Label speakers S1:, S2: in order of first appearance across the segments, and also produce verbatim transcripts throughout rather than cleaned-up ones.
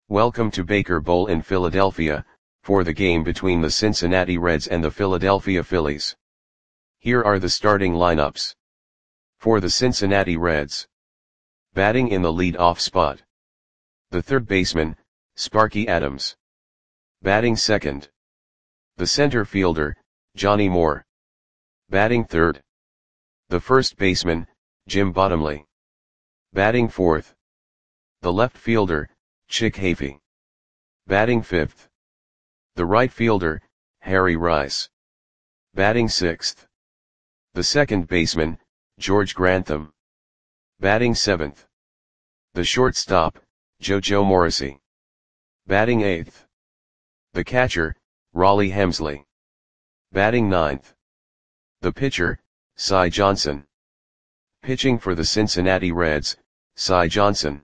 S1: Welcome to Baker Bowl in Philadelphia, for the game between the Cincinnati Reds and the Philadelphia Phillies. Here are the starting lineups. For the Cincinnati Reds. Batting in the lead-off spot. The third baseman, Sparky Adams. Batting second. The center fielder, Johnny Moore. Batting third. The first baseman, Jim Bottomley. Batting fourth. The left fielder, Chick Hafey. Batting fifth. The right fielder, Harry Rice. Batting sixth. The second baseman, George Grantham. Batting seventh. The shortstop, JoJo Morrissey. Batting eighth. The catcher, Rollie Hemsley. Batting ninth. The pitcher, Cy Johnson. Pitching for the Cincinnati Reds, Cy Johnson.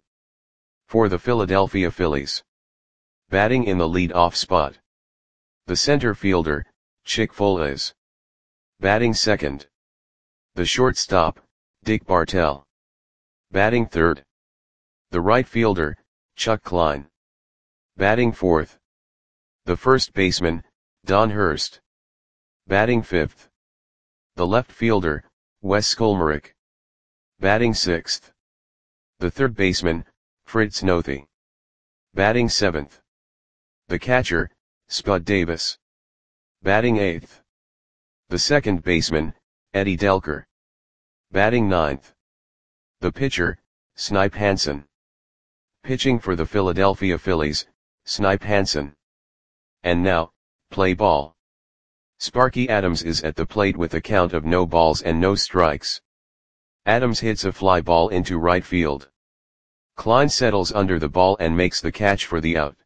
S1: For the Philadelphia Phillies. Batting in the lead-off spot. The center fielder, Chick Foales. Batting second. The shortstop, Dick Bartell. Batting third. The right fielder, Chuck Klein. Batting fourth. The first baseman, Don Hurst. Batting fifth. The left fielder, Wes Skolmarek. Batting sixth. The third baseman, Fritz Nothey. Batting seventh. The catcher, Spud Davis. Batting eighth. The second baseman, Eddie Delker. Batting ninth. The pitcher, Snipe Hansen. Pitching for the Philadelphia Phillies, Snipe Hansen. And now, play ball. Sparky Adams is at the plate with a count of no balls and no strikes. Adams hits a fly ball into right field. Klein settles under the ball and makes the catch for the out.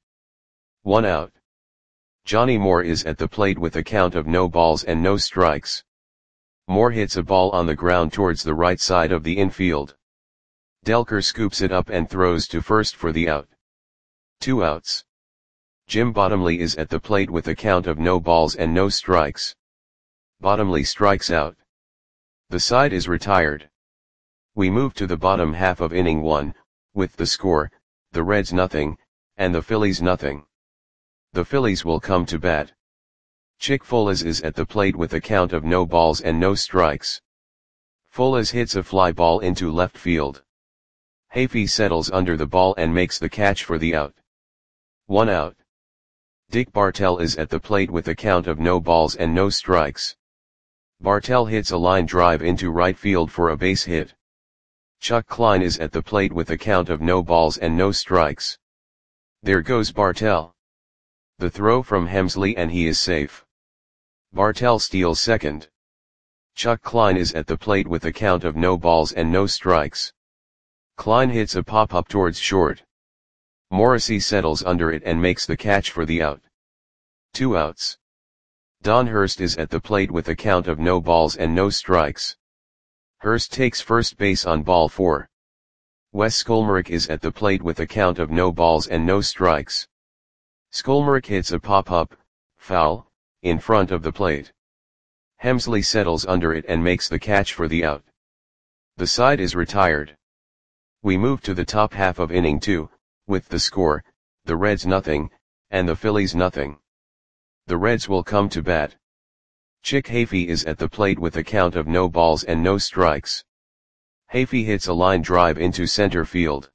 S1: One out. Johnny Moore is at the plate with a count of no balls and no strikes. Moore hits a ball on the ground towards the right side of the infield. Delker scoops it up and throws to first for the out. Two outs. Jim Bottomley is at the plate with a count of no balls and no strikes. Bottomley strikes out. The side is retired. We move to the bottom half of inning one, with the score, the Reds nothing, and the Phillies nothing. The Phillies will come to bat. Chick Foales is at the plate with a count of no balls and no strikes. Foales hits a fly ball into left field. Hafey settles under the ball and makes the catch for the out. One out. Dick Bartell is at the plate with a count of no balls and no strikes. Bartell hits a line drive into right field for a base hit. Chuck Klein is at the plate with a count of no balls and no strikes. There goes Bartell. The throw from Hemsley and he is safe. Bartell steals second. Chuck Klein is at the plate with a count of no balls and no strikes. Klein hits a pop-up towards short. Morrissey settles under it and makes the catch for the out. Two outs. Don Hurst is at the plate with a count of no balls and no strikes. Hurst takes first base on ball four. Wes Skolmarek is at the plate with a count of no balls and no strikes. Skolmarek hits a pop-up, foul, in front of the plate. Hemsley settles under it and makes the catch for the out. The side is retired. We move to the top half of inning two, with the score, the Reds nothing, and the Phillies nothing. The Reds will come to bat. Chick Hafey is at the plate with a count of no balls and no strikes. Hafey hits a line drive into center field.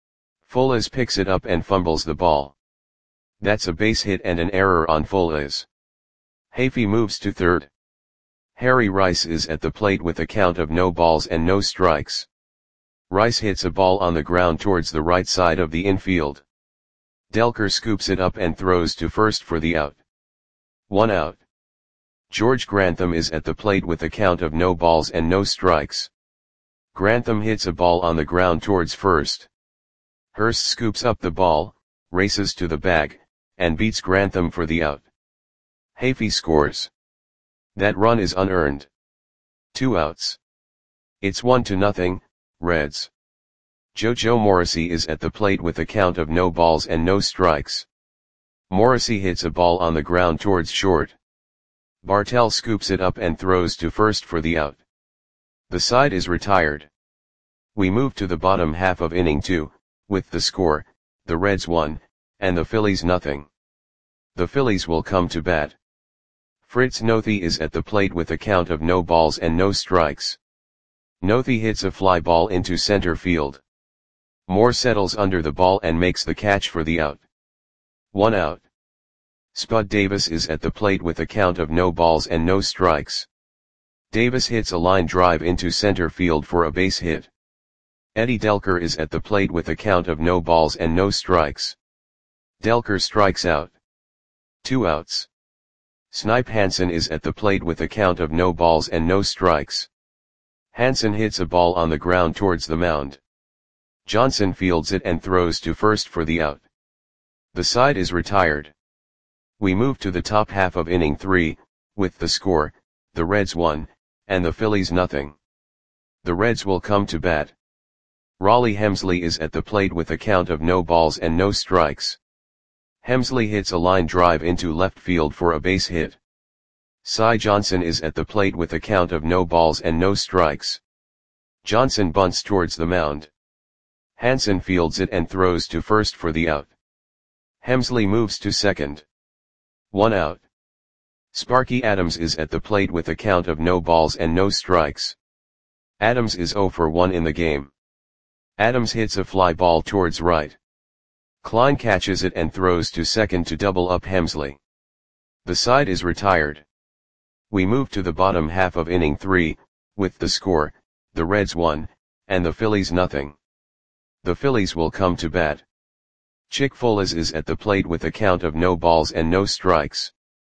S1: Foales picks it up and fumbles the ball. That's a base hit and an error on Foales. Hafey moves to third. Harry Rice is at the plate with a count of no balls and no strikes. Rice hits a ball on the ground towards the right side of the infield. Delker scoops it up and throws to first for the out. One out. George Grantham is at the plate with a count of no balls and no strikes. Grantham hits a ball on the ground towards first. Hurst scoops up the ball, races to the bag, and beats Grantham for the out. Hafey scores. That run is unearned. Two outs. It's one to nothing, Reds. JoJo Morrissey is at the plate with a count of no balls and no strikes. Morrissey hits a ball on the ground towards short. Bartell scoops it up and throws to first for the out. The side is retired. We move to the bottom half of inning two, with the score, the Reds one, and the Phillies nothing. The Phillies will come to bat. Fritz Nothi is at the plate with a count of no balls and no strikes. Nothi hits a fly ball into center field. Moore settles under the ball and makes the catch for the out. One out. Spud Davis is at the plate with a count of no balls and no strikes. Davis hits a line drive into center field for a base hit. Eddie Delker is at the plate with a count of no balls and no strikes. Delker strikes out. Two outs. Snipe Hansen is at the plate with a count of no balls and no strikes. Hansen hits a ball on the ground towards the mound. Johnson fields it and throws to first for the out. The side is retired. We move to the top half of inning three, with the score, the Reds one, and the Phillies nothing. The Reds will come to bat. Raleigh Hemsley is at the plate with a count of no balls and no strikes. Hemsley hits a line drive into left field for a base hit. Cy Johnson is at the plate with a count of no balls and no strikes. Johnson bunts towards the mound. Hansen fields it and throws to first for the out. Hemsley moves to second. One out. Sparky Adams is at the plate with a count of no balls and no strikes. Adams is oh for one in the game. Adams hits a fly ball towards right. Klein catches it and throws to second to double up Hemsley. The side is retired. We move to the bottom half of inning three, with the score, the Reds one, and the Phillies nothing. The Phillies will come to bat. Chick Folas is at the plate with a count of no balls and no strikes.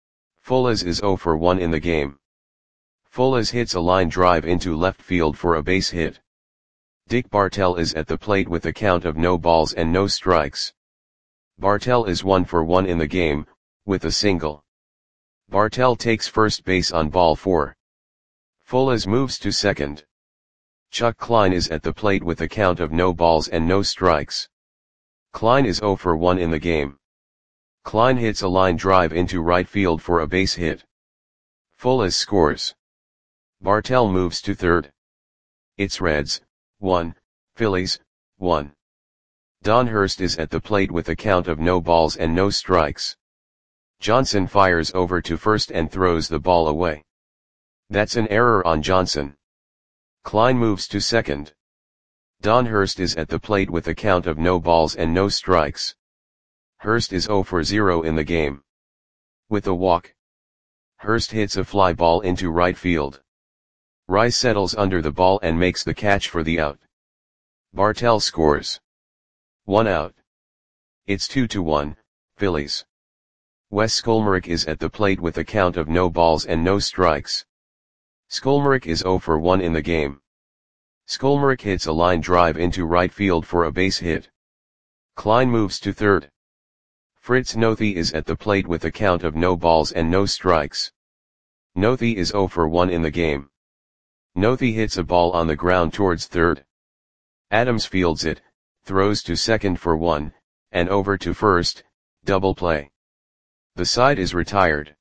S1: Folas is oh for one in the game. Folas hits a line drive into left field for a base hit. Dick Bartell is at the plate with a count of no balls and no strikes. Bartell is one for one in the game, with a single. Bartell takes first base on ball four. Folas moves to second. Chuck Klein is at the plate with a count of no balls and no strikes. Klein is oh for one in the game. Klein hits a line drive into right field for a base hit. Folas scores. Bartell moves to third. It's Reds, one, Phillies, one. Don Hurst is at the plate with a count of no balls and no strikes. Johnson fires over to first and throws the ball away. That's an error on Johnson. Klein moves to second. Don Hurst is at the plate with a count of no balls and no strikes. Hurst is oh for zero in the game. With a walk. Hurst hits a fly ball into right field. Rice settles under the ball and makes the catch for the out. Bartell scores. One out. It's two to one, Phillies. Wes Skolmerick is at the plate with a count of no balls and no strikes. Skolmerick is oh for one in the game. Skolmerick hits a line drive into right field for a base hit. Klein moves to third. Fritz Nothi is at the plate with a count of no balls and no strikes. Nothi is oh for one in the game. Nothi hits a ball on the ground towards third. Adams fields it, throws to second for one, and over to first, double play. The side is retired.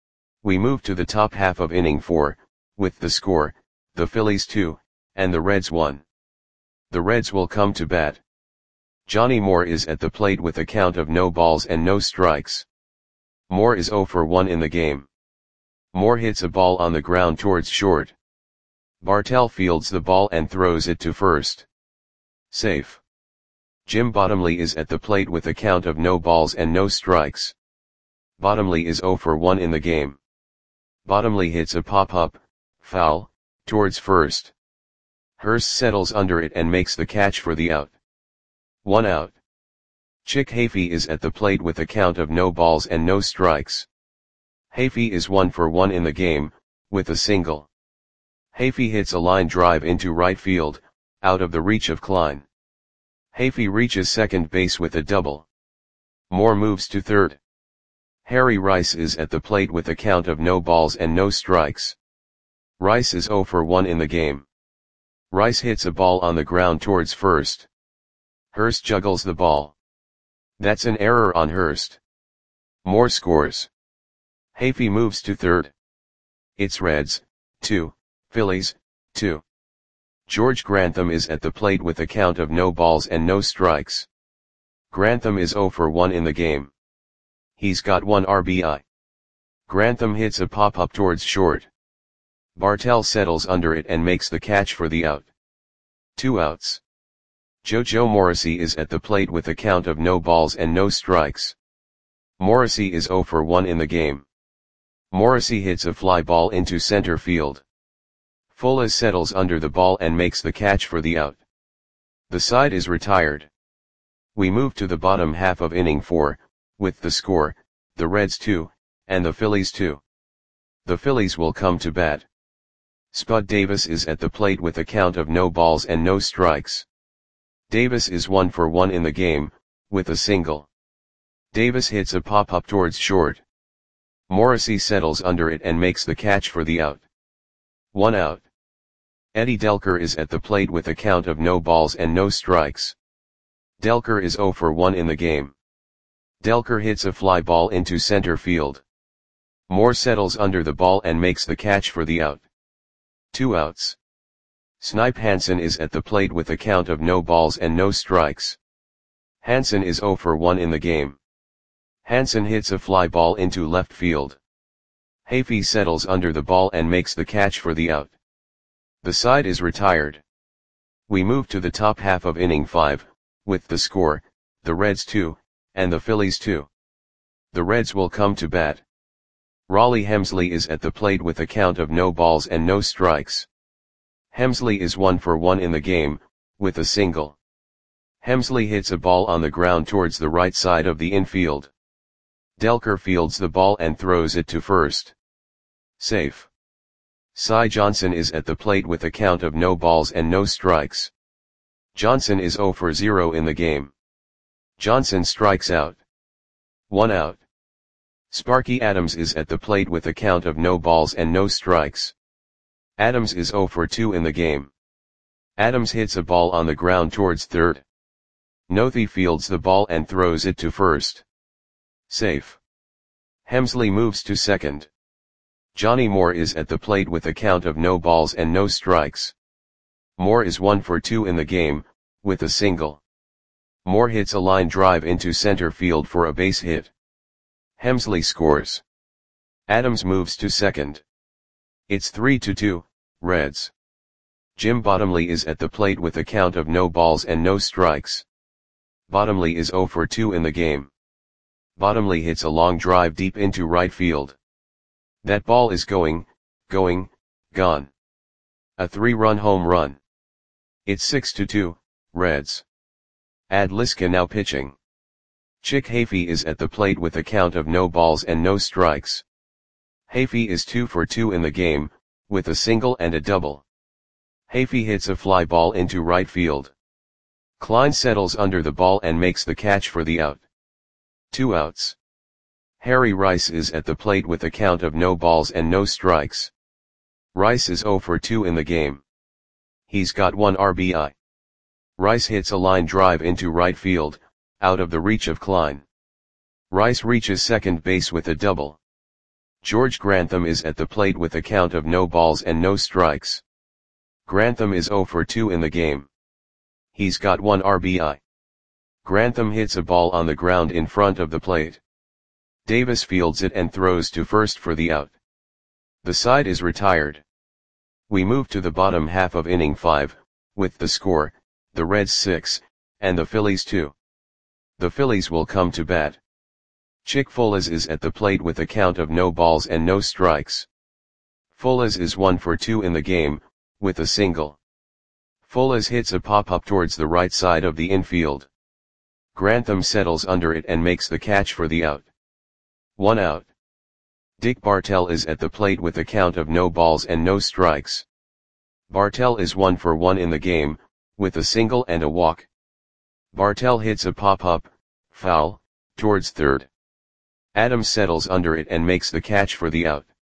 S1: We move to the top half of inning four, with the score, the Phillies two, and the Reds one. The Reds will come to bat. Johnny Moore is at the plate with a count of no balls and no strikes. Moore is oh for one in the game. Moore hits a ball on the ground towards short. Bartell fields the ball and throws it to first. Safe. Jim Bottomley is at the plate with a count of no balls and no strikes. Bottomley is oh for one in the game. Bottomley hits a pop-up, foul, towards first. Hurst settles under it and makes the catch for the out. One out. Chick Hafey is at the plate with a count of no balls and no strikes. Hafey is one for one in the game, with a single. Hafey hits a line drive into right field, out of the reach of Klein. Hafey reaches second base with a double. Moore moves to third. Harry Rice is at the plate with a count of no balls and no strikes. Rice is oh for one in the game. Rice hits a ball on the ground towards first. Hurst juggles the ball. That's an error on Hurst. Moore scores. Hafey moves to third. It's Reds, two, Phillies, two. George Grantham is at the plate with a count of no balls and no strikes. Grantham is oh for one in the game. He's got one R B I. Grantham hits a pop-up towards short. Bartel settles under it and makes the catch for the out. Two outs. Jojo Morrissey is at the plate with a count of no balls and no strikes. Morrissey is oh for one in the game. Morrissey hits a fly ball into center field. Fuller settles under the ball and makes the catch for the out. The side is retired. We move to the bottom half of inning four, with the score, the Reds two, and the Phillies two. The Phillies will come to bat. Spud Davis is at the plate with a count of no balls and no strikes. Davis is one for one in the game, with a single. Davis hits a pop-up towards short. Morrissey settles under it and makes the catch for the out. One out. Eddie Delker is at the plate with a count of no balls and no strikes. Delker is oh for one in the game. Delker hits a fly ball into center field. Moore settles under the ball and makes the catch for the out. Two outs. Snipe Hansen is at the plate with a count of no balls and no strikes. Hansen is oh for one in the game. Hansen hits a fly ball into left field. Hafey settles under the ball and makes the catch for the out. The side is retired. We move to the top half of inning five, with the score, the Reds two, and the Phillies two. The Reds will come to bat. Raleigh Hemsley is at the plate with a count of no balls and no strikes. Hemsley is one for one in the game, with a single. Hemsley hits a ball on the ground towards the right side of the infield. Delker fields the ball and throws it to first. Safe. Cy Johnson is at the plate with a count of no balls and no strikes. Johnson is oh for zero in the game. Johnson strikes out. One out. Sparky Adams is at the plate with a count of no balls and no strikes. Adams is oh for two in the game. Adams hits a ball on the ground towards third. Nothey fields the ball and throws it to first. Safe. Hemsley moves to second. Johnny Moore is at the plate with a count of no balls and no strikes. Moore is one for two in the game, with a single. Moore hits a line drive into center field for a base hit. Hemsley scores. Adams moves to second. It's three to two, Reds. Jim Bottomley is at the plate with a count of no balls and no strikes. Bottomley is oh for two in the game. Bottomley hits a long drive deep into right field. That ball is going, going, gone. A three-run home run. It's six to two, Reds. Ad Liska now pitching. Chick Hafey is at the plate with a count of no balls and no strikes. Hafey is two for two in the game, with a single and a double. Hafey hits a fly ball into right field. Klein settles under the ball and makes the catch for the out. Two outs. Harry Rice is at the plate with a count of no balls and no strikes. Rice is oh for two in the game. He's got one R B I. Rice hits a line drive into right field, out of the reach of Klein. Rice reaches second base with a double. George Grantham is at the plate with a count of no balls and no strikes. Grantham is oh for two in the game. He's got one R B I. Grantham hits a ball on the ground in front of the plate. Davis fields it and throws to first for the out. The side is retired. We move to the bottom half of inning five, with the score, the Reds six, and the Phillies two. The Phillies will come to bat. Chick Fullers is at the plate with a count of no balls and no strikes. Fullers is one for two in the game, with a single. Fullers hits a pop-up towards the right side of the infield. Grantham settles under it and makes the catch for the out. One out. Dick Bartel is at the plate with a count of no balls and no strikes. Bartel is one for one in the game, with a single and a walk. Bartel hits a pop-up, foul, towards third. Adams settles under it and makes the catch for the out.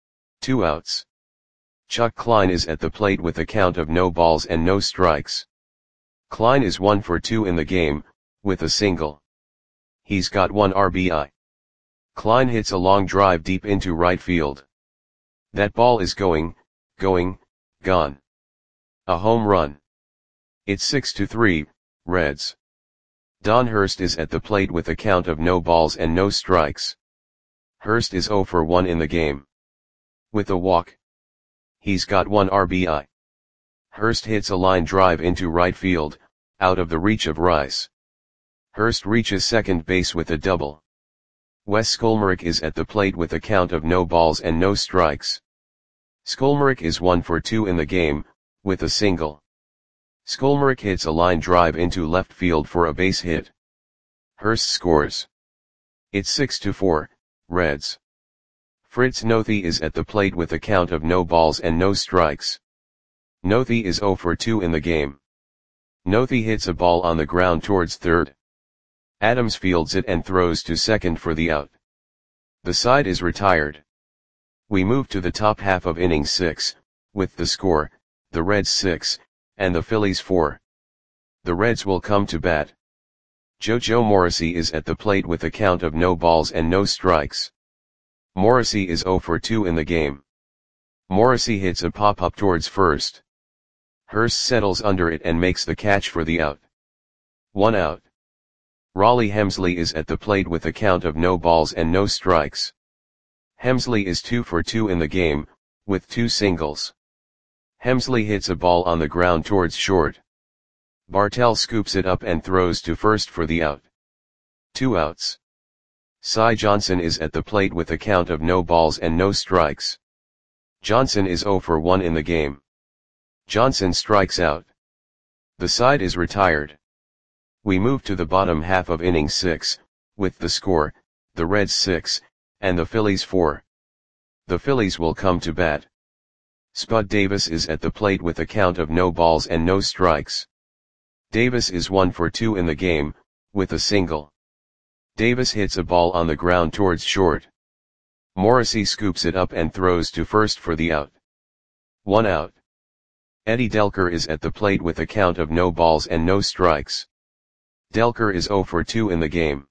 S1: Two outs. Chuck Klein is at the plate with a count of no balls and no strikes. Klein is one for two in the game, with a single. He's got one R B I. Klein hits a long drive deep into right field. That ball is going, going, gone. A home run. It's six to three, Reds. Don Hurst is at the plate with a count of no balls and no strikes. Hurst is zero for one in the game. With a walk. He's got one R B I. Hurst hits a line drive into right field, out of the reach of Rice. Hurst reaches second base with a double. Wes Skolmarek is at the plate with a count of no balls and no strikes. Skolmarek is one for two in the game, with a single. Skolmarek hits a line drive into left field for a base hit. Hurst scores. It's six to four, Reds. Fritz Nothey is at the plate with a count of no balls and no strikes. Nothey is zero for two in the game. Nothey hits a ball on the ground towards third. Adams fields it and throws to second for the out. The side is retired. We move to the top half of inning six, with the score, the Reds six, and the Phillies four. The Reds will come to bat. JoJo Morrissey is at the plate with a count of no balls and no strikes. Morrissey is zero for two in the game. Morrissey hits a pop-up towards first. Hurst settles under it and makes the catch for the out. One out. Raleigh Hemsley is at the plate with a count of no balls and no strikes. Hemsley is two for two in the game, with two singles. Hemsley hits a ball on the ground towards short. Bartell scoops it up and throws to first for the out. Two outs. Cy Johnson is at the plate with a count of no balls and no strikes. Johnson is zero for one in the game. Johnson strikes out. The side is retired. We move to the bottom half of inning six, with the score, the Reds six, and the Phillies four. The Phillies will come to bat. Spud Davis is at the plate with a count of no balls and no strikes. Davis is one for two in the game, with a single. Davis hits a ball on the ground towards short. Morrissey scoops it up and throws to first for the out. One out. Eddie Delker is at the plate with a count of no balls and no strikes. Delker is zero for two in the game.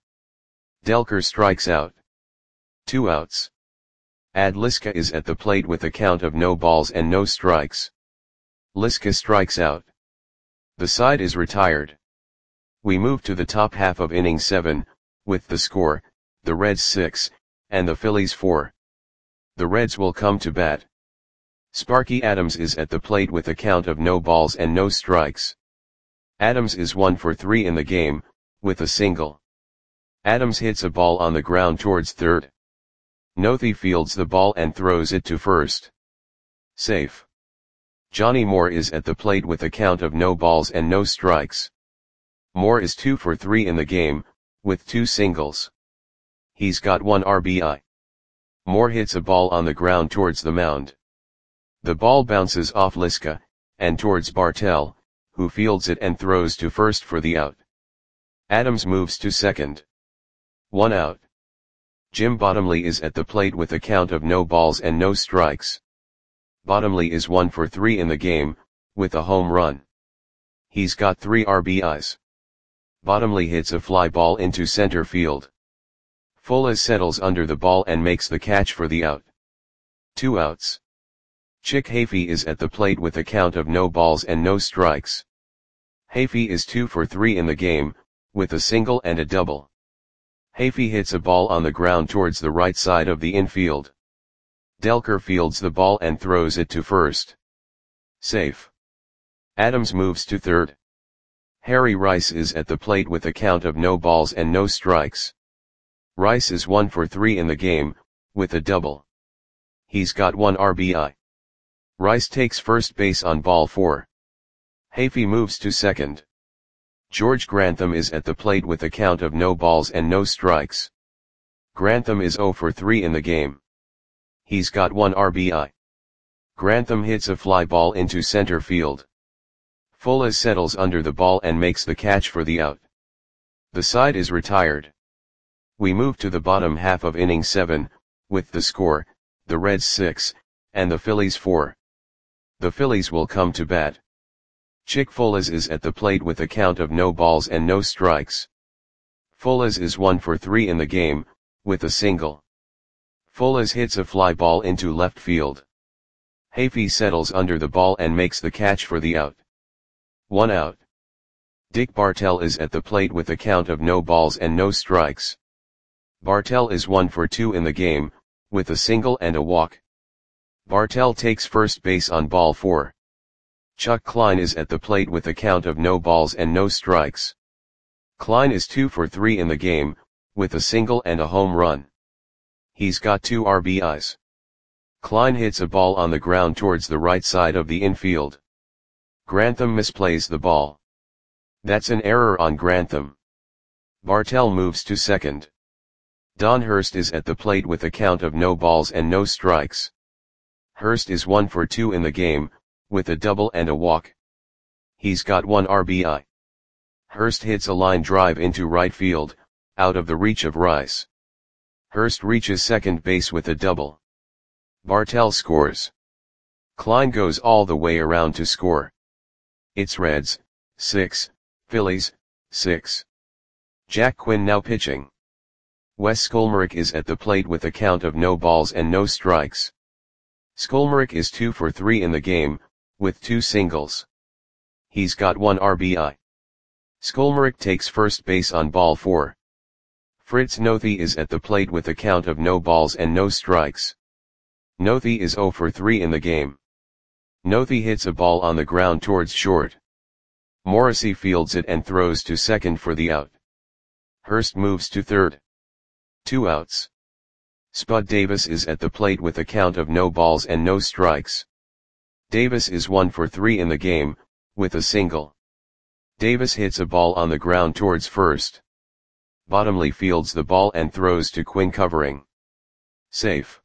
S1: Delker strikes out. Two outs. Ad Liska is at the plate with a count of no balls and no strikes. Liska strikes out. The side is retired. We move to the top half of inning seven, with the score, the Reds six, and the Phillies four. The Reds will come to bat. Sparky Adams is at the plate with a count of no balls and no strikes. Adams is one for three in the game, with a single. Adams hits a ball on the ground towards third. Nothey fields the ball and throws it to first. Safe. Johnny Moore is at the plate with a count of no balls and no strikes. Moore is two for three in the game, with two singles. He's got one R B I. Moore hits a ball on the ground towards the mound. The ball bounces off Liska, and towards Bartell, who fields it and throws to first for the out. Adams moves to second. One out. Jim Bottomley is at the plate with a count of no balls and no strikes. Bottomley is one for three in the game, with a home run. He's got three R B Is. Bottomley hits a fly ball into center field. Fuller settles under the ball and makes the catch for the out. Two outs. Chick Hafey is at the plate with a count of no balls and no strikes. Hafey is two for three in the game, with a single and a double. Hafey hits a ball on the ground towards the right side of the infield. Delker fields the ball and throws it to first. Safe. Adams moves to third. Harry Rice is at the plate with a count of no balls and no strikes. Rice is one for three in the game, with a double. He's got one R B I. Rice takes first base on ball four. Hafey moves to second. George Grantham is at the plate with a count of no balls and no strikes. Grantham is zero for three in the game. He's got one R B I. Grantham hits a fly ball into center field. Fuller settles under the ball and makes the catch for the out. The side is retired. We move to the bottom half of inning seven, with the score, the Reds six, and the Phillies four. The Phillies will come to bat. Chick Folas is at the plate with a count of no balls and no strikes. Folas is one for three in the game, with a single. Folas hits a fly ball into left field. Hafey settles under the ball and makes the catch for the out. One out. Dick Bartell is at the plate with a count of no balls and no strikes. Bartell is one for two in the game, with a single and a walk. Bartell takes first base on ball four. Chuck Klein is at the plate with a count of no balls and no strikes. Klein is two for three in the game, with a single and a home run. He's got two R B Is. Klein hits a ball on the ground towards the right side of the infield. Grantham misplays the ball. That's an error on Grantham. Bartell moves to second. Don Hurst is at the plate with a count of no balls and no strikes. Hurst is one for two in the game, with a double and a walk. He's got one R B I. Hurst hits a line drive into right field, out of the reach of Rice. Hurst reaches second base with a double. Bartell scores. Klein goes all the way around to score. It's Reds, six, Phillies, six. Jack Quinn now pitching. Wes Skolmerick is at the plate with a count of no balls and no strikes. Skolmerick is two for three in the game, with two singles. He's got one R B I. Skolmerick takes first base on ball four. Fritz Nothi is at the plate with a count of no balls and no strikes. Nothi is zero for three in the game. Nothi hits a ball on the ground towards short. Morrissey fields it and throws to second for the out. Hurst moves to third. Two outs. Spud Davis is at the plate with a count of no balls and no strikes. Davis is one for three in the game, with a single. Davis hits a ball on the ground towards first. Bottomley fields the ball and throws to Quinn covering. Safe.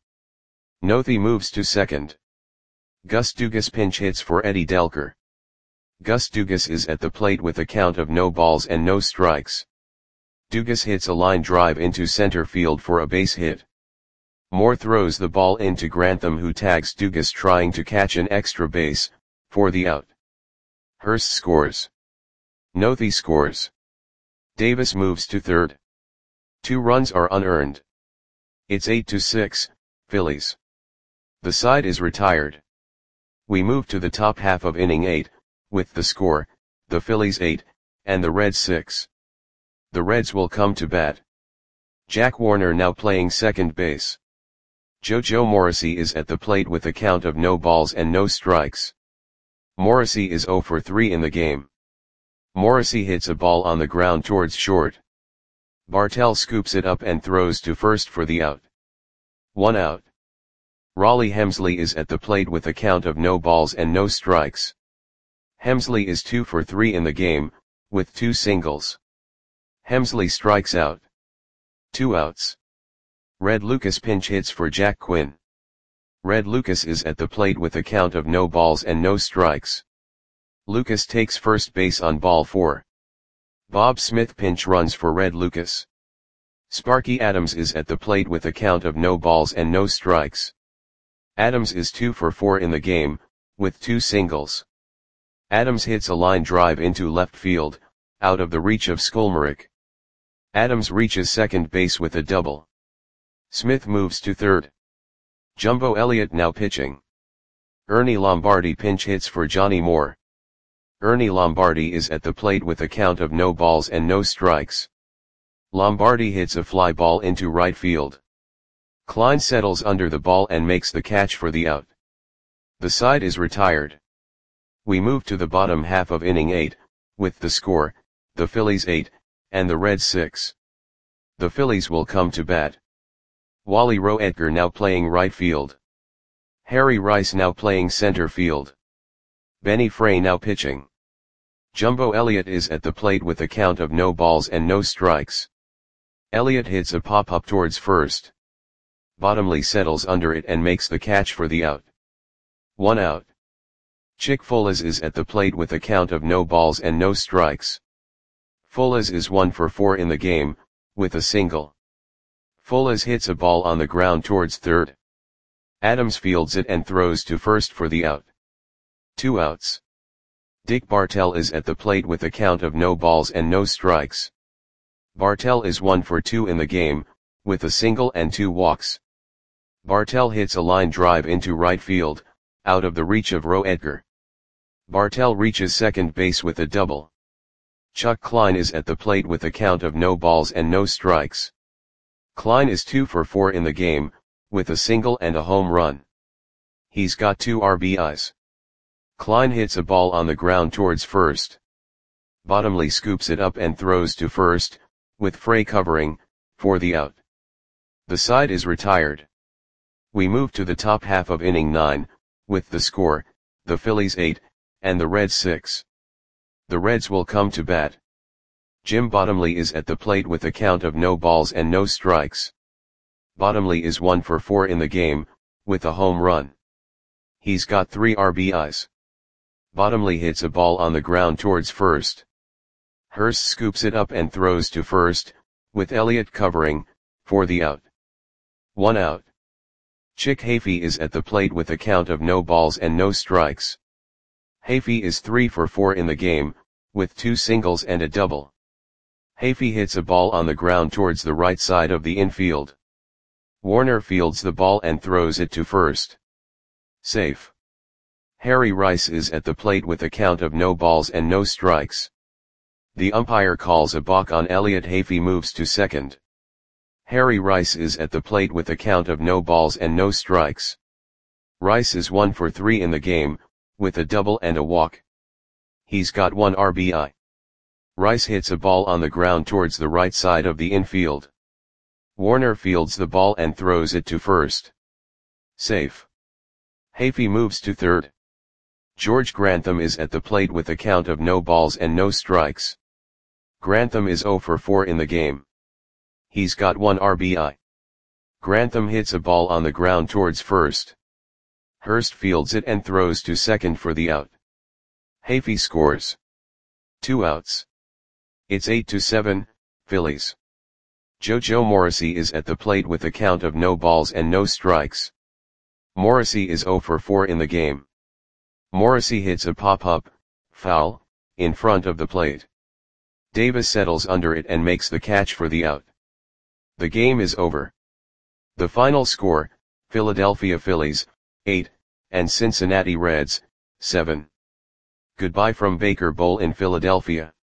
S1: Nothi moves to second. Gus Dugas pinch hits for Eddie Delker. Gus Dugas is at the plate with a count of no balls and no strikes. Dugas hits a line drive into center field for a base hit. Moore throws the ball into Grantham, who tags Dugas trying to catch an extra base, for the out. Hurst scores. Nothi scores. Davis moves to third. Two runs are unearned. It's eight to six, Phillies. The side is retired. We move to the top half of inning eight, with the score, the Phillies eight, and the Reds six. The Reds will come to bat. Jack Warner now playing second base. JoJo Morrissey is at the plate with a count of no balls and no strikes. Morrissey is zero for three in the game. Morrissey hits a ball on the ground towards short. Bartell scoops it up and throws to first for the out. One out. Raleigh Hemsley is at the plate with a count of no balls and no strikes. Hemsley is two for three in the game, with two singles. Hemsley strikes out. Two outs. Red Lucas pinch hits for Jack Quinn. Red Lucas is at the plate with a count of no balls and no strikes. Lucas takes first base on ball four. Bob Smith pinch runs for Red Lucas. Sparky Adams is at the plate with a count of no balls and no strikes. Adams is two for four in the game, with two singles. Adams hits a line drive into left field, out of the reach of Skolmerick. Adams reaches second base with a double. Smith moves to third. Jumbo Elliott now pitching. Ernie Lombardi pinch hits for Johnny Moore. Ernie Lombardi is at the plate with a count of no balls and no strikes. Lombardi hits a fly ball into right field. Klein settles under the ball and makes the catch for the out. The side is retired. We move to the bottom half of inning eight, with the score, the Phillies eight, and the Reds six. The Phillies will come to bat. Wally Roe Edgar now playing right field. Harry Rice now playing center field. Benny Frey now pitching. Jumbo Elliott is at the plate with a count of no balls and no strikes. Elliott hits a pop-up towards first. Bottomley settles under it and makes the catch for the out. One out. Chick Folas is at the plate with a count of no balls and no strikes. Folas is one for four in the game, with a single. Folas hits a ball on the ground towards third. Adams fields it and throws to first for the out. Two outs. Dick Bartell is at the plate with a count of no balls and no strikes. Bartell is one for two in the game, with a single and two walks. Bartell hits a line drive into right field, out of the reach of Roe Edgar. Bartell reaches second base with a double. Chuck Klein is at the plate with a count of no balls and no strikes. Klein is two for four in the game, with a single and a home run. He's got two R B Is. Klein hits a ball on the ground towards first. Bottomley scoops it up and throws to first, with Frey covering, for the out. The side is retired. We move to the top half of inning nine, with the score, the Phillies eight, and the Reds six. The Reds will come to bat. Jim Bottomley is at the plate with a count of no balls and no strikes. Bottomley is one for four in the game, with a home run. He's got three R B Is. Bottomley hits a ball on the ground towards first. Hurst scoops it up and throws to first, with Elliott covering, for the out. One out. Chick Hafey is at the plate with a count of no balls and no strikes. Hafey is three for four in the game, with two singles and a double. Hafey hits a ball on the ground towards the right side of the infield. Warner fields the ball and throws it to first. Safe. Harry Rice is at the plate with a count of no balls and no strikes. The umpire calls a balk on Elliott. Hafey moves to second. Harry Rice is at the plate with a count of no balls and no strikes. Rice is one for three in the game, with a double and a walk. He's got one R B I. Rice hits a ball on the ground towards the right side of the infield. Warner fields the ball and throws it to first. Safe. Hafey moves to third. George Grantham is at the plate with a count of no balls and no strikes. Grantham is zero for four in the game. He's got one R B I. Grantham hits a ball on the ground towards first. Hurst fields it and throws to second for the out. Hafey scores. Two outs. It's eight to seven, Phillies. JoJo Morrissey is at the plate with a count of no balls and no strikes. Morrissey is zero for four in the game. Morrissey hits a pop-up, foul, in front of the plate. Davis settles under it and makes the catch for the out. The game is over. The final score, Philadelphia Phillies, eight, and Cincinnati Reds, seven. Goodbye from Baker Bowl in Philadelphia.